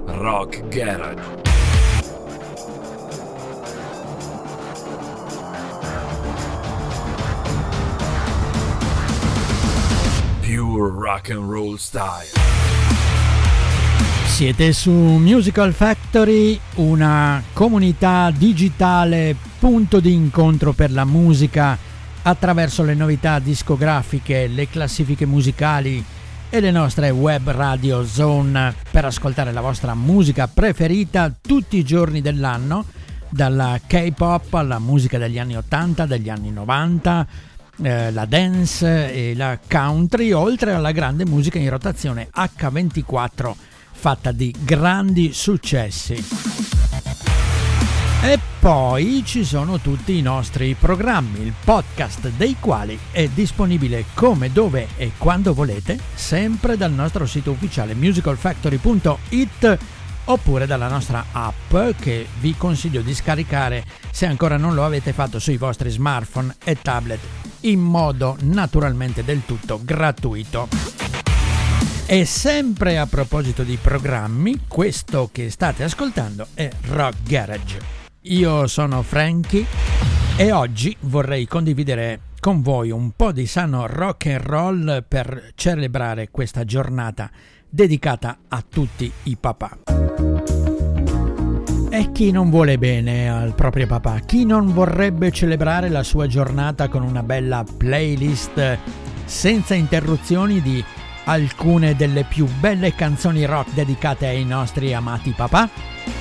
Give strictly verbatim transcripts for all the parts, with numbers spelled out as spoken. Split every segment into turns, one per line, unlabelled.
Rock Garage. Pure rock and roll style.
Siete su Musical Factory, una comunità digitale, punto di incontro per la musica attraverso le novità discografiche, le classifiche musicali e le nostre web radio zone per ascoltare la vostra musica preferita tutti i giorni dell'anno, dalla K-pop alla musica degli anni ottanta, degli anni novanta, eh, la dance e la country, oltre alla grande musica in rotazione acca ventiquattro fatta di grandi successi. E poi ci sono tutti i nostri programmi, il podcast dei quali è disponibile come, dove e quando volete, sempre dal nostro sito ufficiale musical factory punto it oppure dalla nostra app, che vi consiglio di scaricare se ancora non lo avete fatto sui vostri smartphone e tablet, in modo naturalmente del tutto gratuito. E sempre a proposito di programmi, questo che state ascoltando è Rock Garage. Io sono Frankie e oggi vorrei condividere con voi un po' di sano rock and roll per celebrare questa giornata dedicata a tutti i papà. E chi non vuole bene al proprio papà? Chi non vorrebbe celebrare la sua giornata con una bella playlist senza interruzioni di alcune delle più belle canzoni rock dedicate ai nostri amati papà?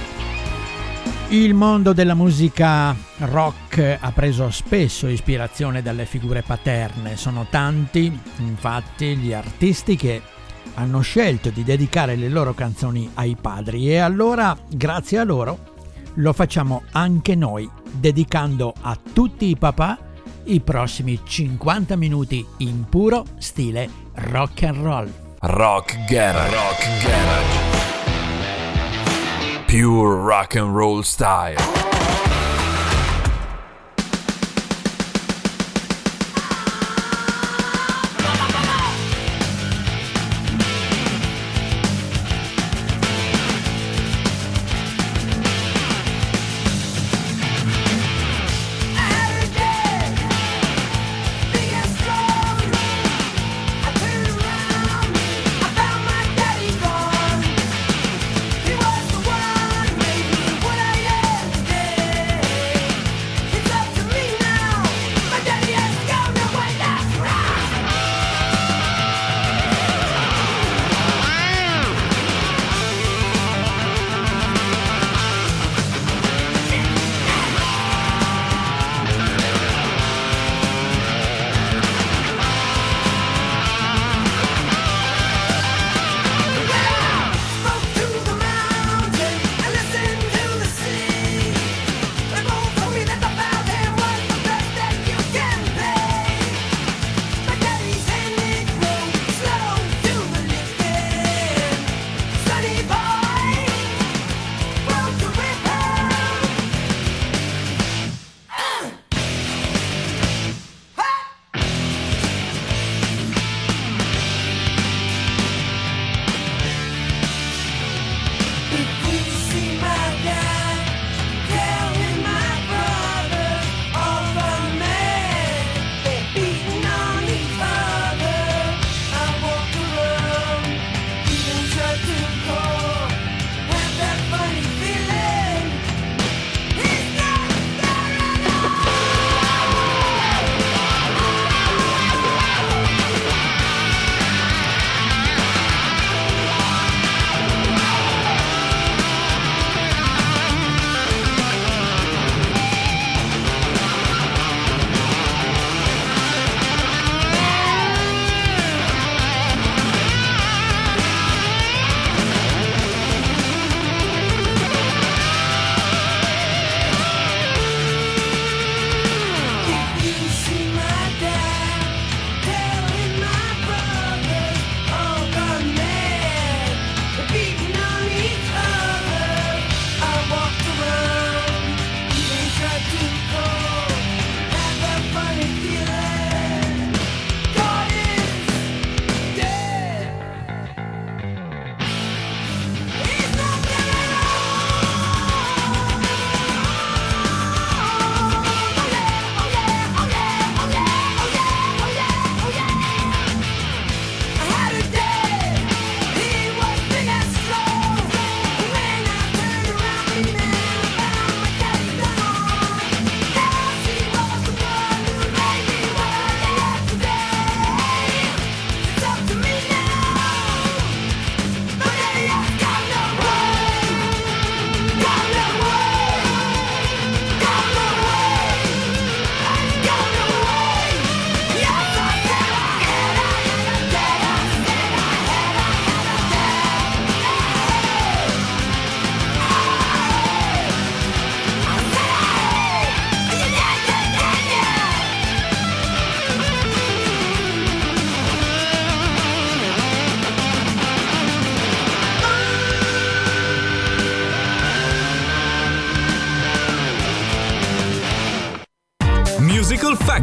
Il mondo della musica rock ha preso spesso ispirazione dalle figure paterne. Sono tanti, infatti, gli artisti che hanno scelto di dedicare le loro canzoni ai padri, e allora, grazie a loro, lo facciamo anche noi, dedicando a tutti i papà i prossimi cinquanta minuti in puro stile rock and roll.
Rock Garage. Rock Garage. Pure rock and roll style.
He was the one, made me what I am today.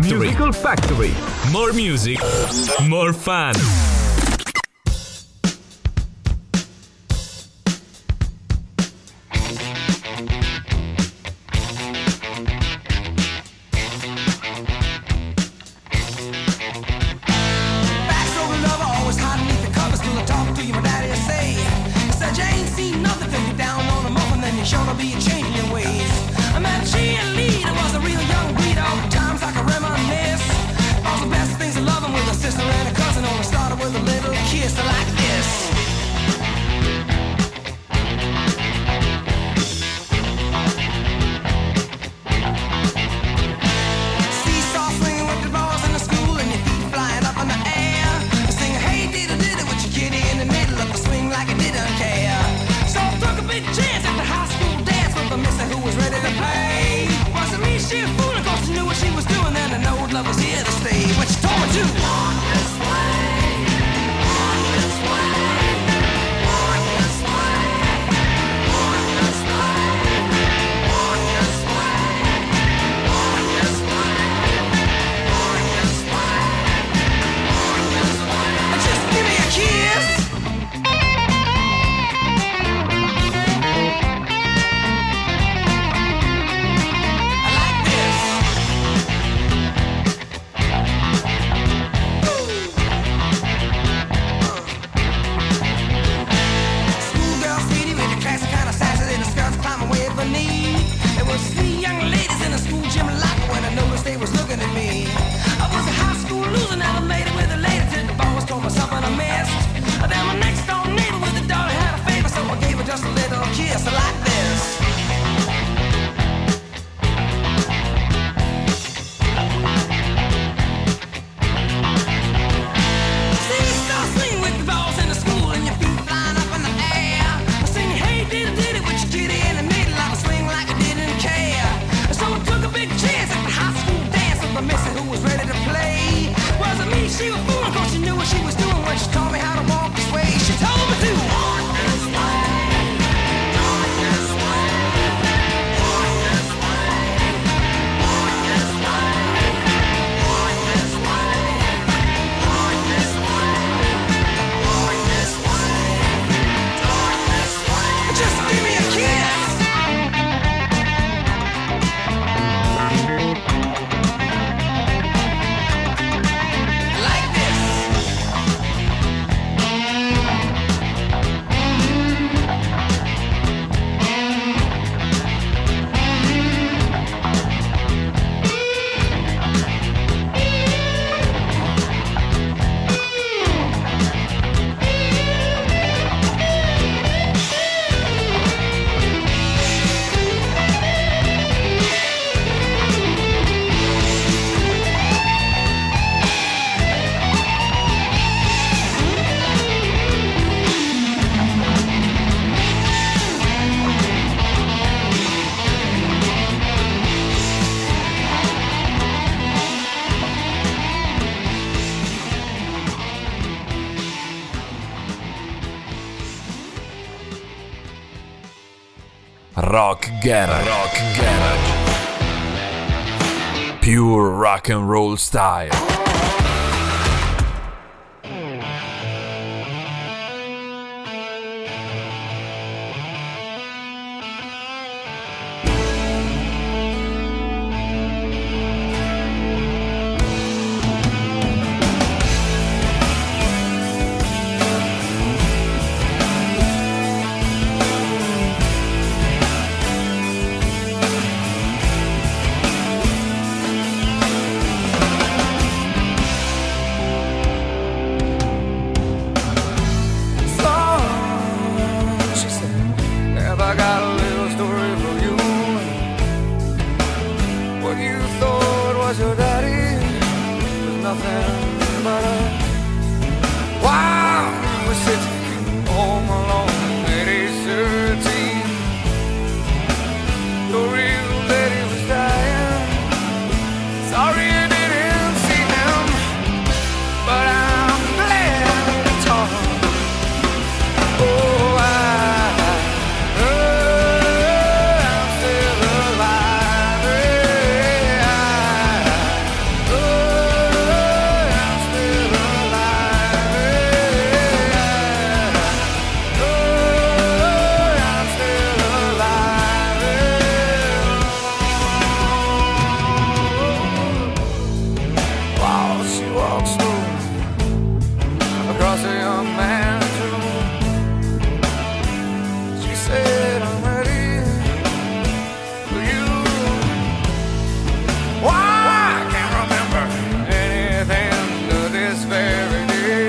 Factory.
Musical Factory.
More music, more fun.
Rock Garage. Rock Garage. Pure rock and roll style.
Oh
was a young man too. She said, I'm ready for you. Why, I can't remember anything to this very day,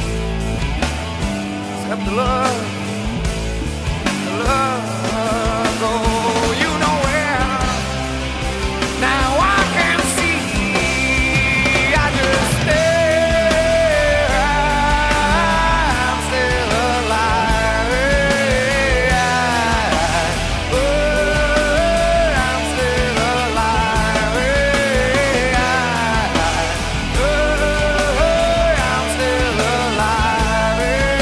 except the love, the love. Oh, you know where now I can see. I just stare. I'm still alive. Oh, I'm still alive. Oh, I'm still alive.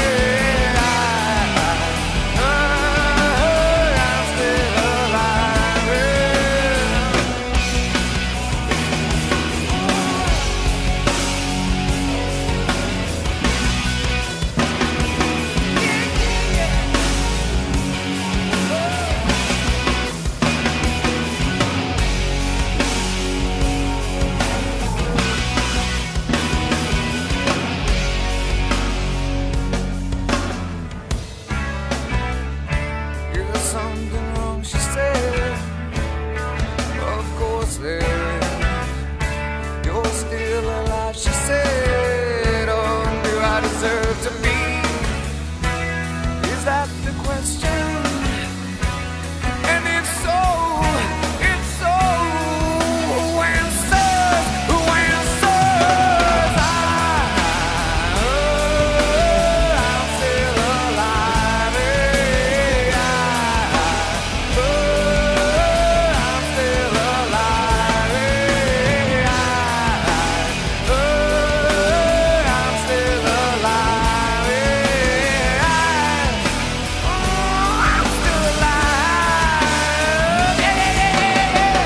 Is something wrong, she said. Of course there is. You're still alive, she said. Oh, do I deserve to be? Is that the question? And if so, if so, who answers? Who answers? I, oh, I'm still alive. I, oh, I'm still alive. I, oh, I'm still alive. I, oh, I'm still alive. Yeah, yeah, yeah, yeah, yeah.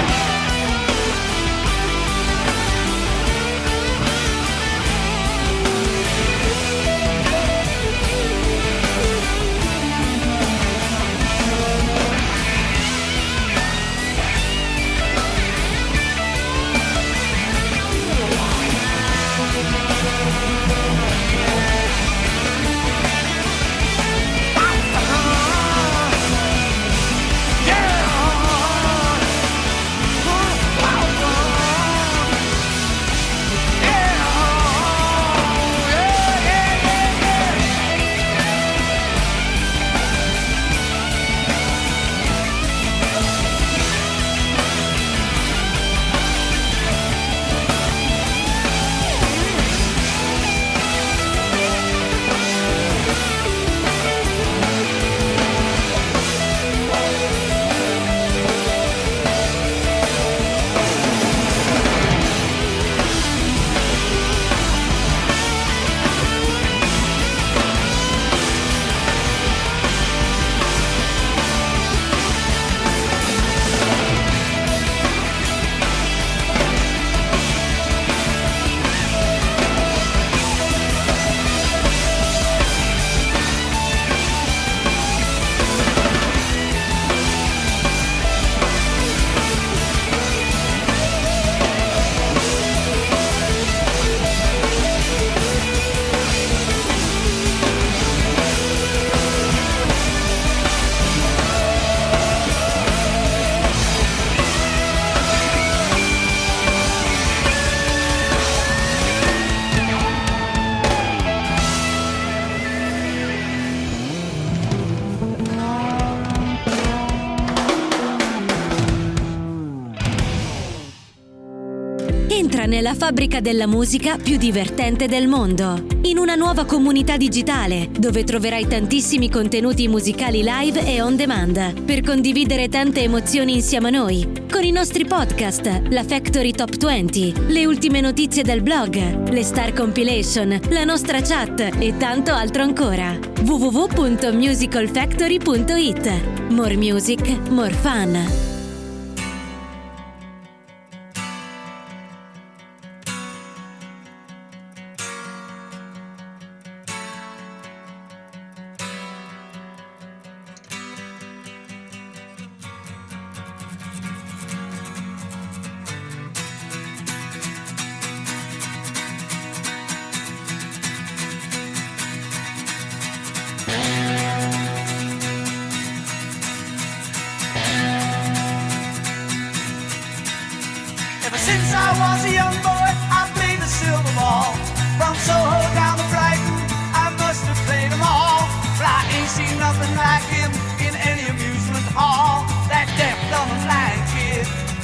Entra nella fabbrica della musica più divertente del mondo, in una nuova comunità digitale dove troverai tantissimi contenuti musicali live e on demand per condividere tante emozioni insieme a noi, con i nostri podcast, la Factory Top venti, le ultime notizie del blog, le Star Compilation, la nostra chat e tanto altro ancora. w w w punto musical factory punto i t. More music, more fun.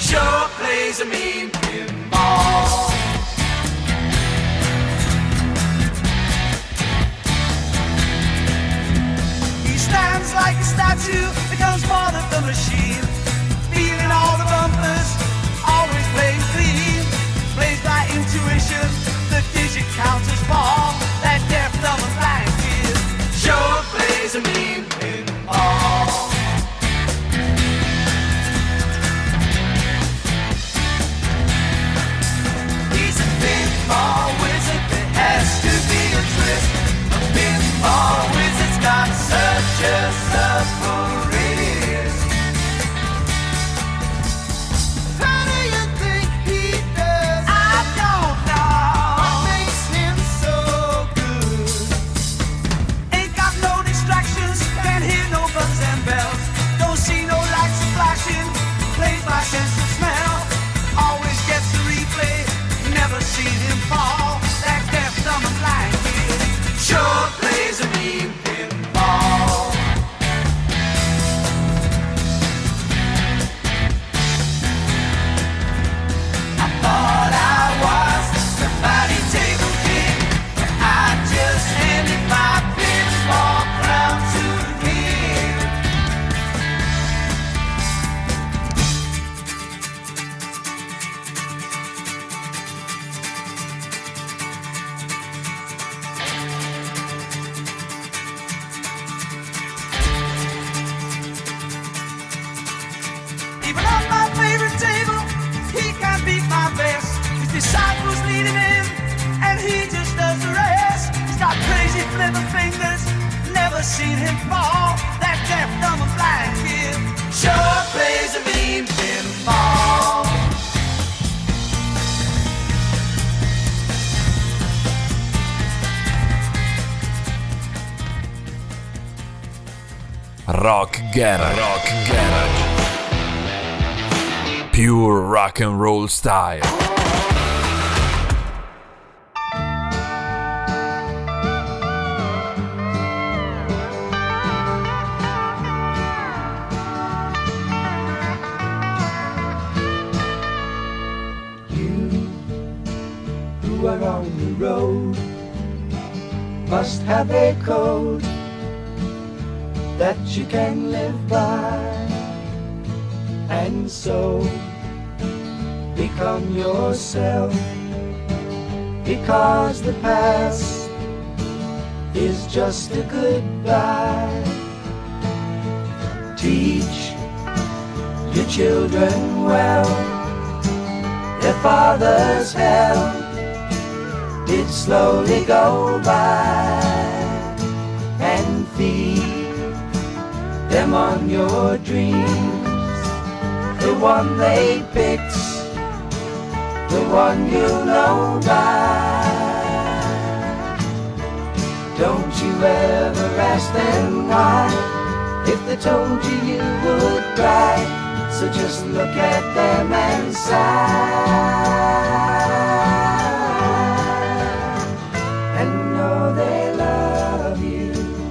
sure plays a mean pinball. He stands like a statue, becomes part of the machine, feeling all the bumpers, always playing clean. Plays by intuition, the digit counters fall. That deaf, dumb, and blind kid sure plays a mean pinball. He's a pinball wizard, there has to be a twist. A pinball wizard's got such a supple wrist. How do you think he does? I don't know. What makes him so good? Ain't got no distractions, can't hear no buttons and bells. Don't see no lights flashing, plays by sense of smell. Always gets the replay, never seen him fall. That deaf, dumb, and blind kid sure plays a mean pinball. I thought I was somebody table king, but I just handed my pinball crown to him. Even on my favorite table, he can't beat my best. His disciples lead him in, and he just does the rest. He's got crazy flipper fingers, never seen him fall. That deaf, dumb, and blind kid sure plays a mean pinball.
Rock Garage. Rock Garage. Pure rock and roll style.
Who are on the road must have a code that you can live by, and so become yourself, because the past is just a goodbye. Teach your children well, their father's hell did slowly go by, and feed them on your dreams, the one they picked, the one you know by. Don't you ever ask them why, if they told you you would cry. So just look at them and sigh, and know they love you.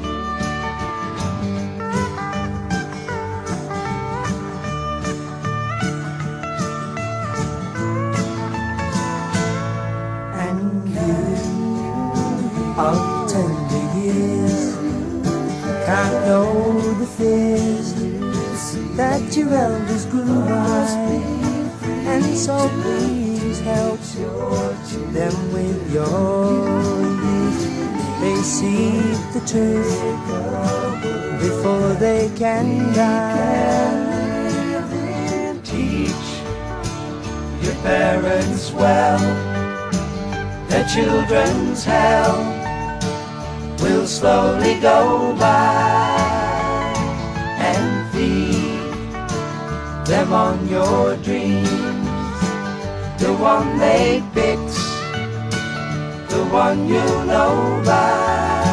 And you of tender years can't know the fears that your elders grew by, and so please help them with your youth. They see the truth before they can die. Teach your parents well, their children's hell will slowly go by, and feed them on your dreams, the one they picked, the one you know by.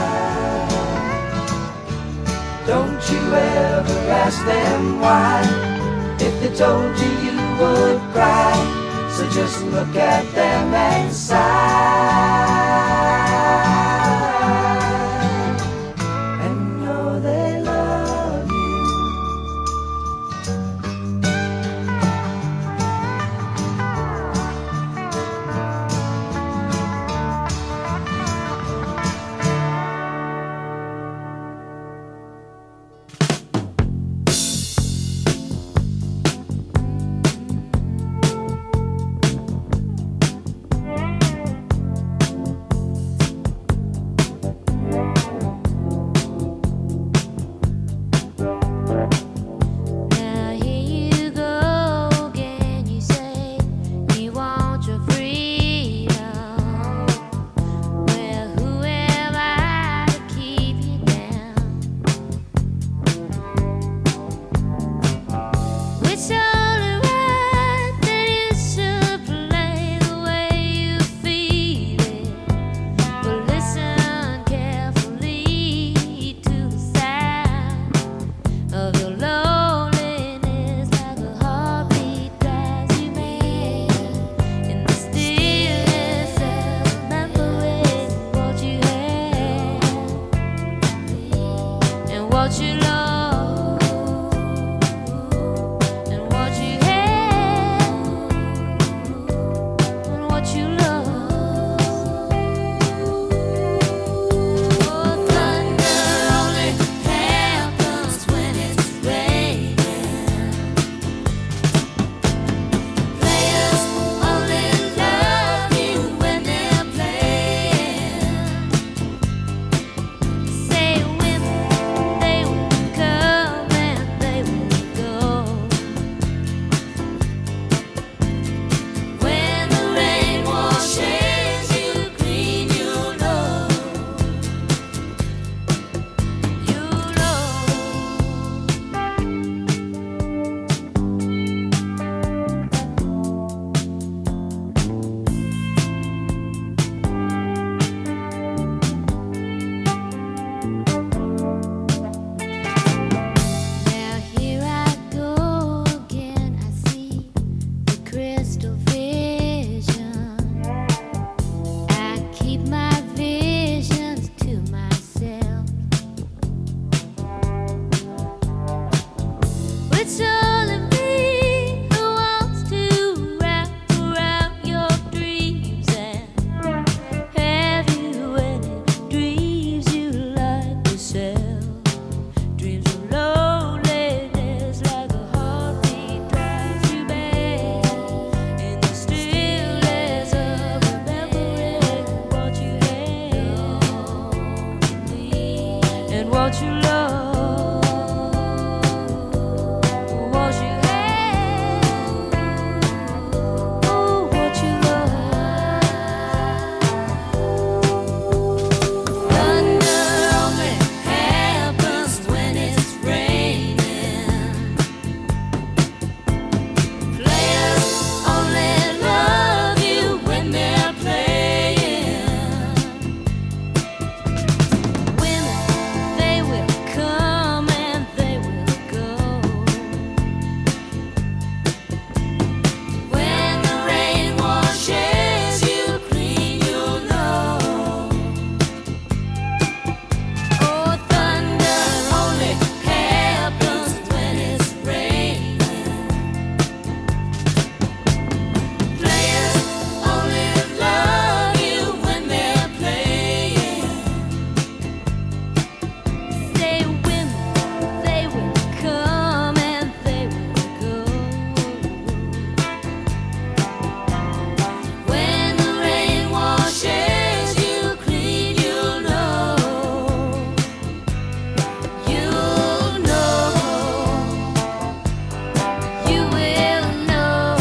Don't you ever ask them why, if they told you you would cry. So just look at them and sigh, and know they love you.
what you love, what you have, oh, what you love. Thunder only happens when it's raining. Players only love you when they're playing. Women, they will come and they will go. When the rain washes you clean, you'll know. Oh, thunder only happens when it's raining. Players only love you when they're playing. Say women, they will come and they will go. When the rain washes you clean, you'll know. You'll know. You will know.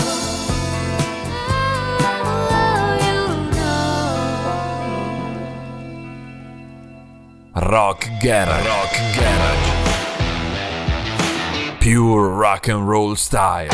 Oh, you'll know.
Rock Garage. Rock Garage. Pure rock and roll style.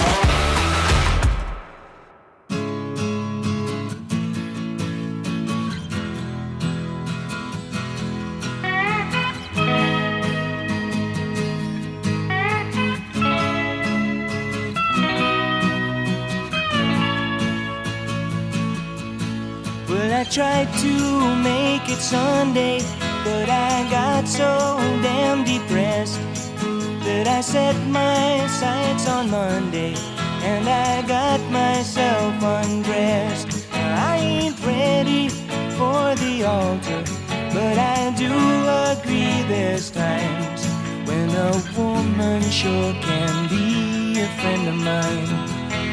Well, I tried to make it Sunday, but I got so damn depressed that I set my sights on Monday and I got myself undressed. I ain't ready for the altar, but I do agree there's times when a woman sure can be a friend of mine.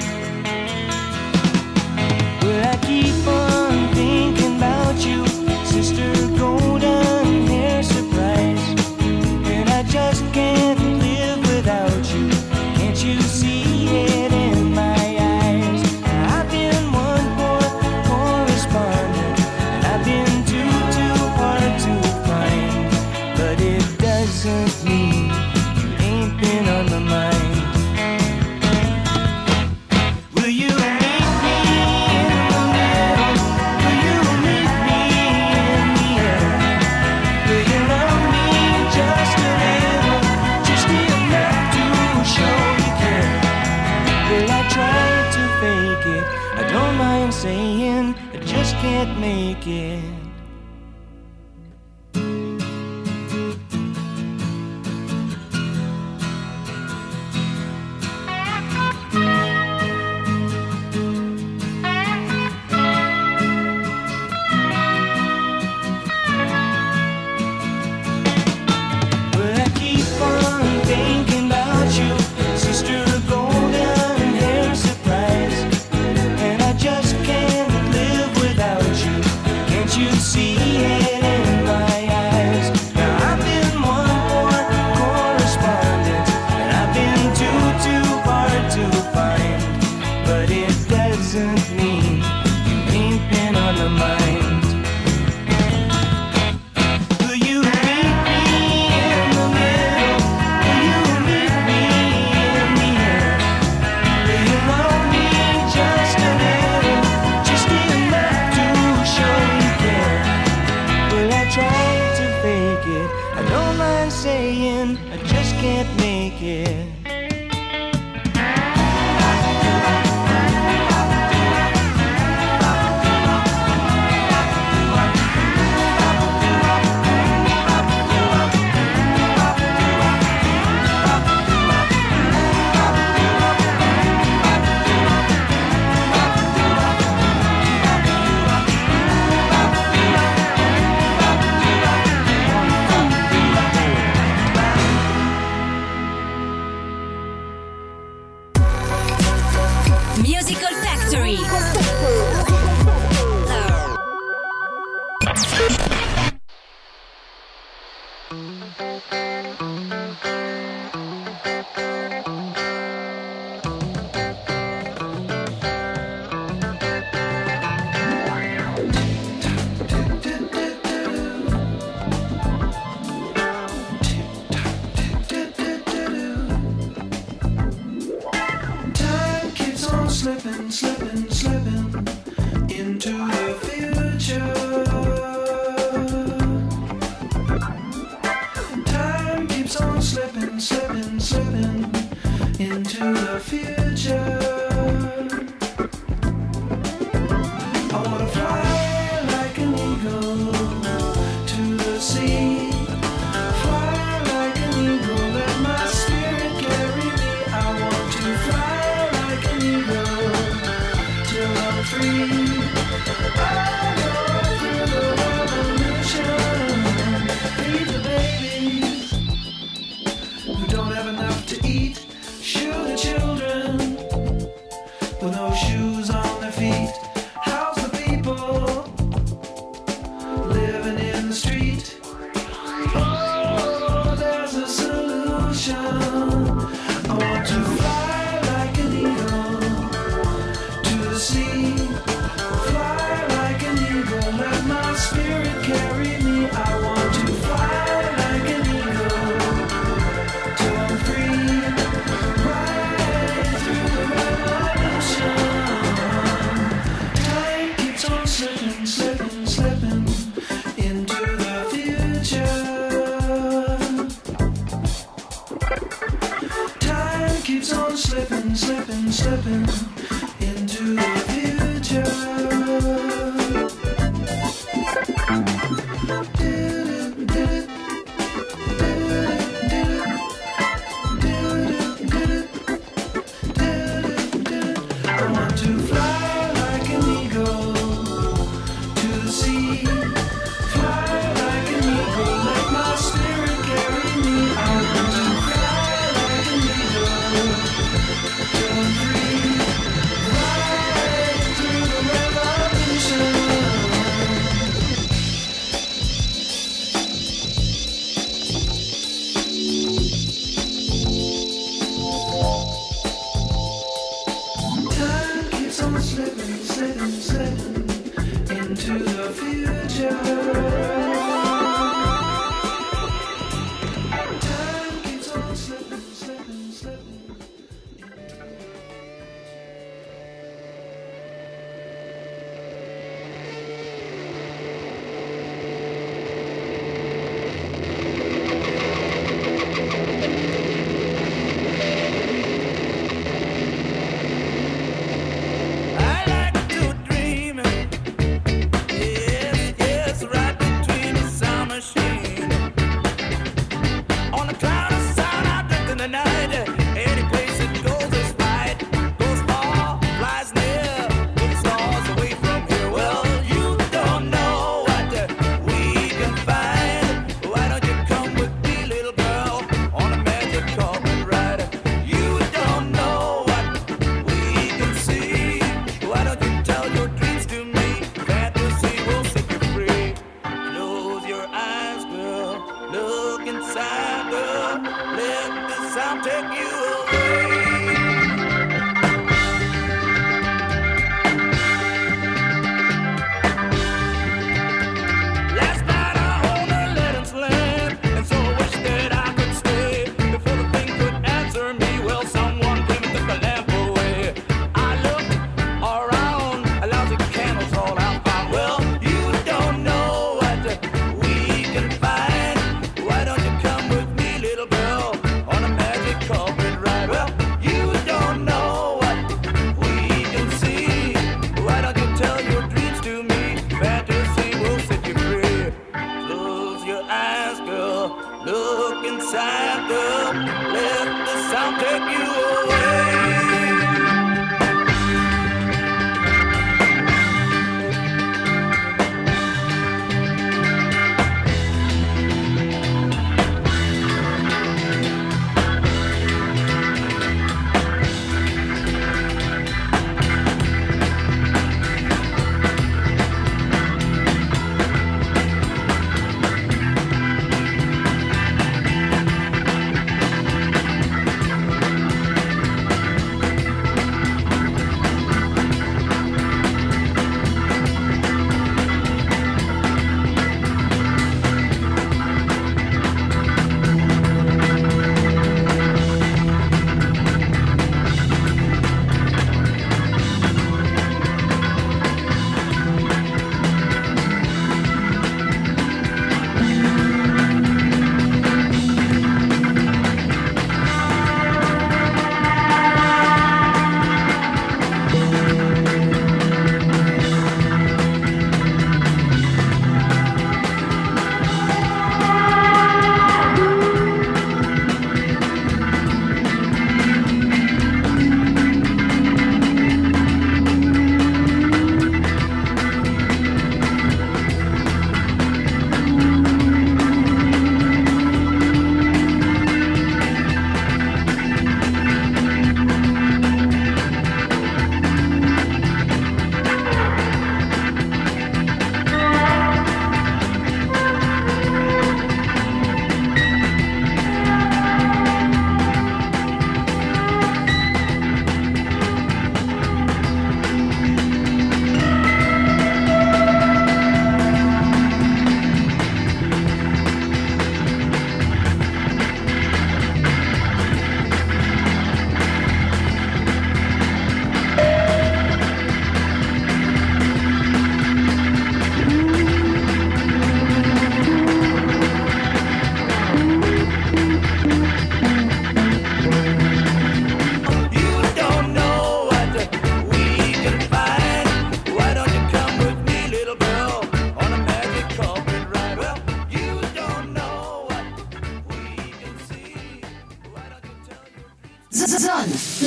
Well, I keep on thinking about you, Sister Golden Hair Surprise, and I just can't live without you. Can't you see it in my eyes? I've been one poor correspondent, and I've been too, too hard to find, but it doesn't mean you ain't been on my mind. Will you meet me in the middle? Will you meet me in the air? Will you love me just a little, just enough to show you care? Well, I tried to fake it, I don't mind saying I just can't make it. Well, I keep on thinking about you, Sister Golden Hair Surprise, and I just can't live without you. Can't you see it in my eyes? Now I've been one more correspondent, and I've been too, too hard to find, but it doesn't mean you ain't been on my mind. Will you meet me in the middle? Will you meet me in the air? Will you love me just a little, just enough to show you care? Well, I tried to fake it, I don't mind saying I just can't make it.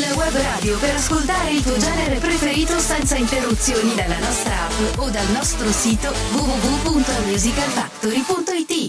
La web radio per ascoltare il tuo genere preferito senza interruzioni dalla nostra app o dal nostro sito w w w punto musical factory punto i t.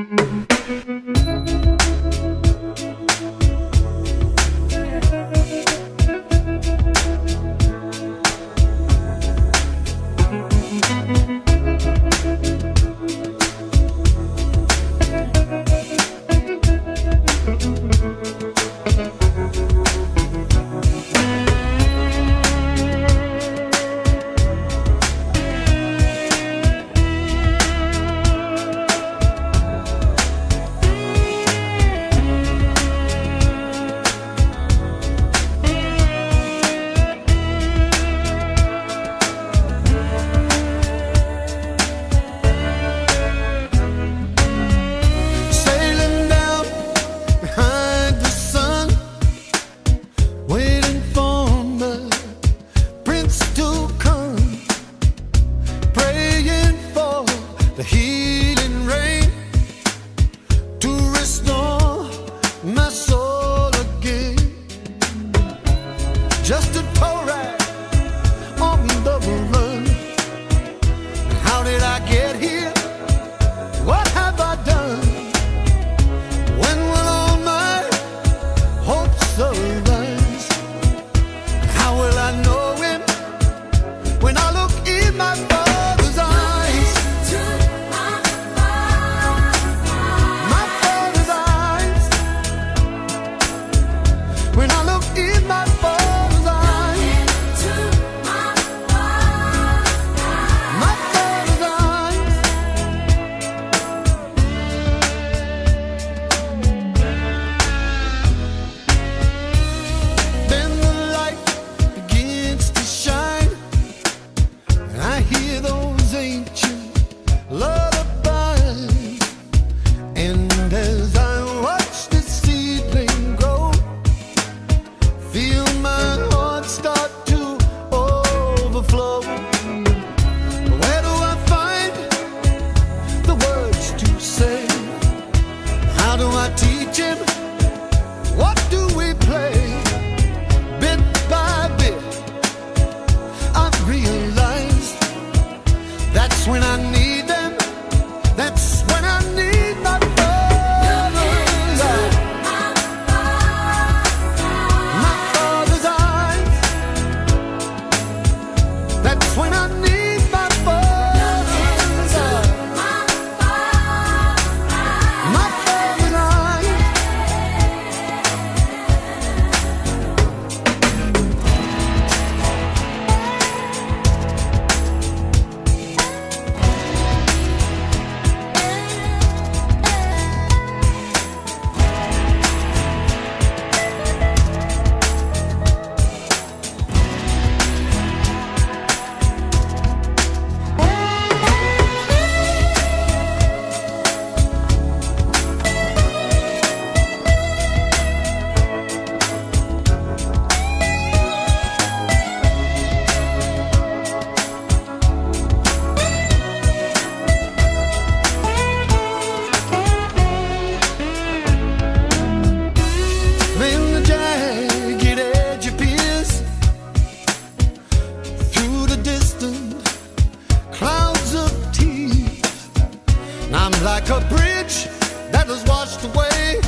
like a bridge that was washed away.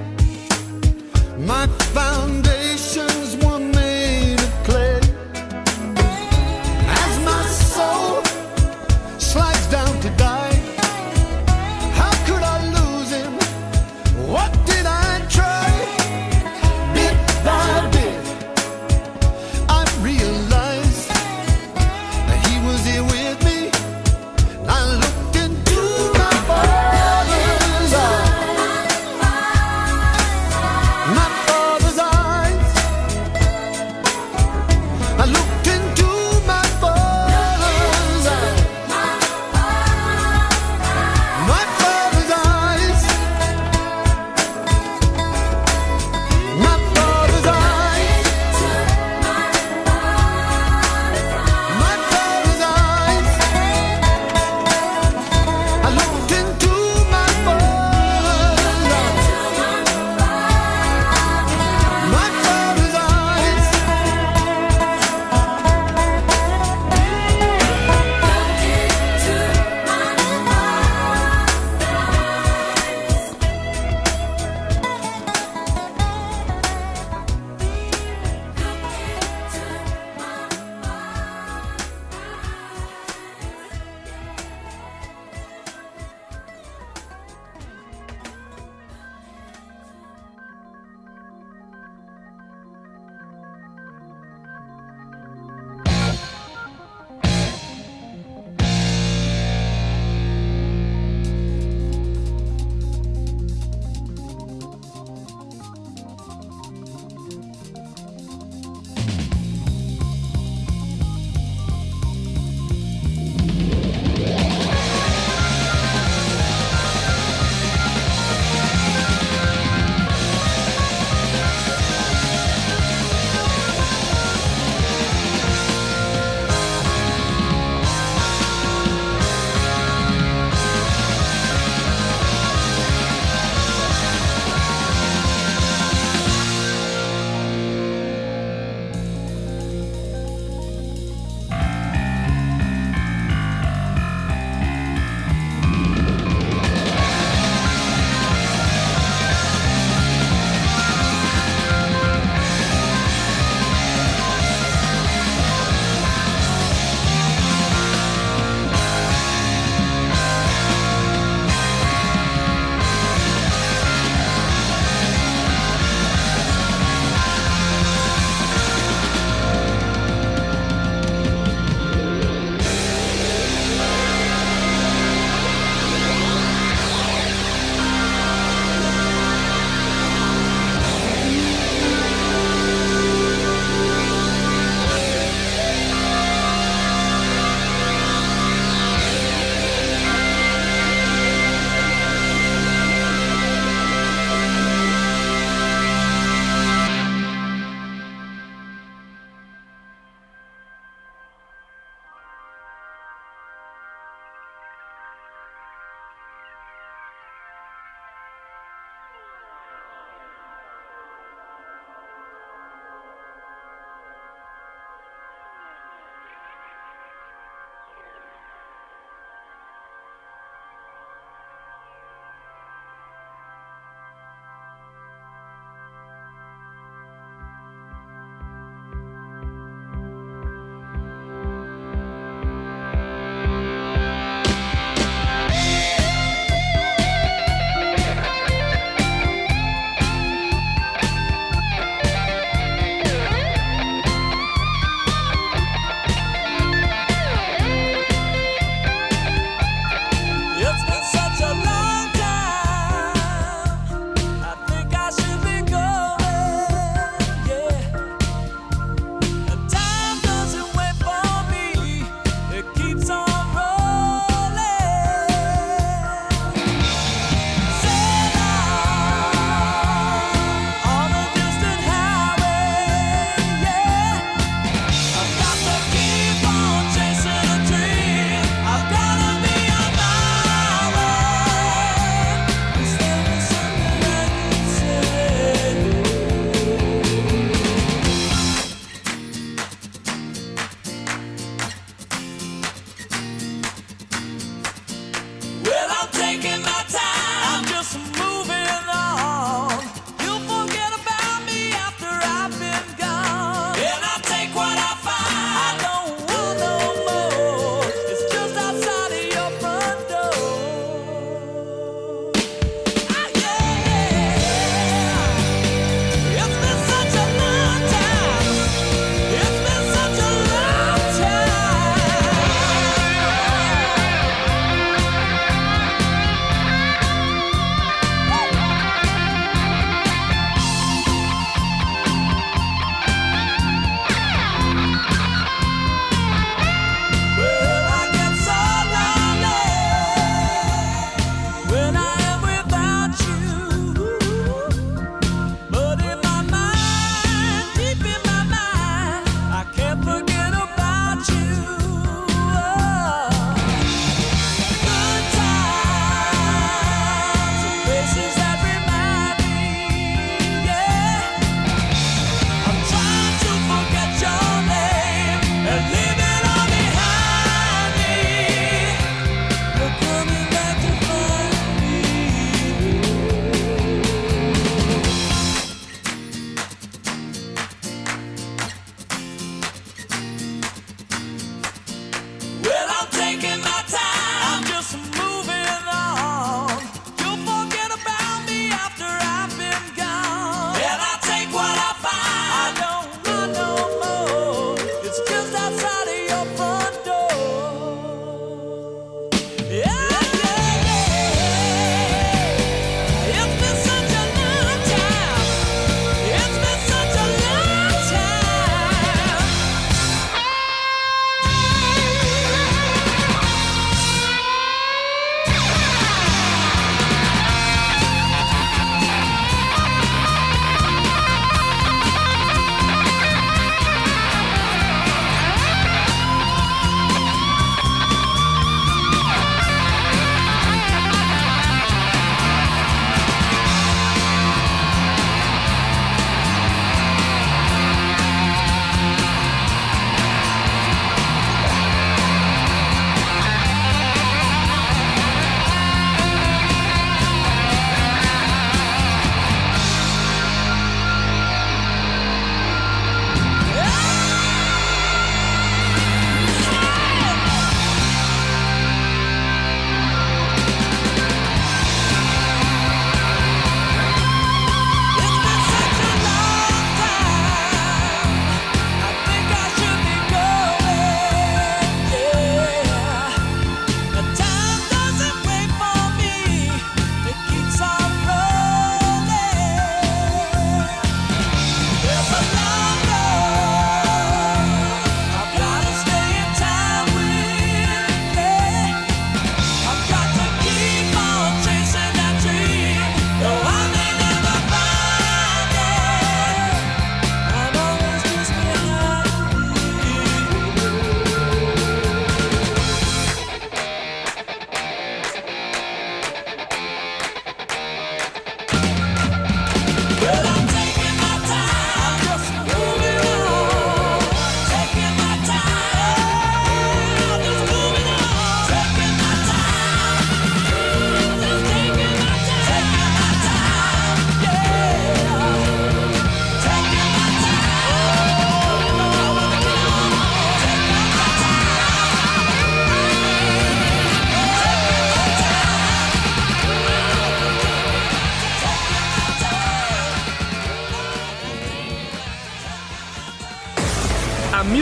My foundations were made of clay. As my soul slides down to die, how could I lose him? What did I try? Bit by bit, I realized that he was here with me. I looked into my father's eyes, my father's eyes.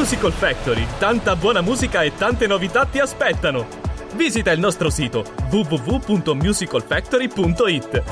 Musical Factory, tanta buona musica e tante novità ti aspettano. Visita il nostro sito w w w punto musical factory punto i t.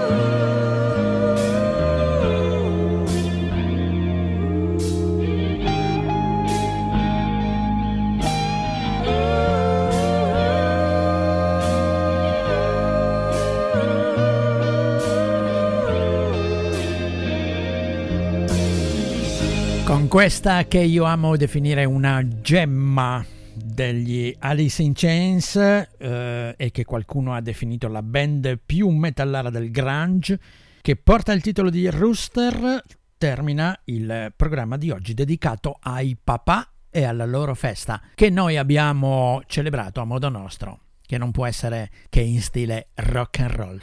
Con questa che io amo definire una gemma degli Alice in Chains eh, e che qualcuno ha definito la band più metallara del grunge, che porta il titolo di Rooster, termina il programma di oggi dedicato ai papà e alla loro festa, che noi abbiamo celebrato a modo nostro, che non può essere che in stile rock and roll.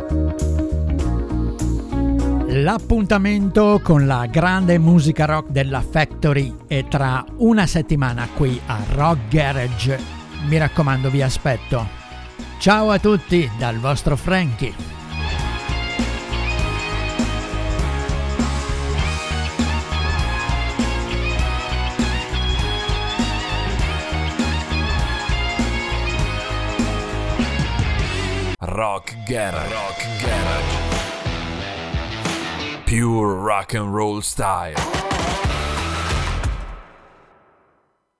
L'appuntamento con la grande musica rock della Factory è tra una settimana qui a Rock Garage. Mi raccomando, vi aspetto. Ciao a tutti dal vostro Frankie.
Rock Garage. Rock Garage. Pure rock and roll style.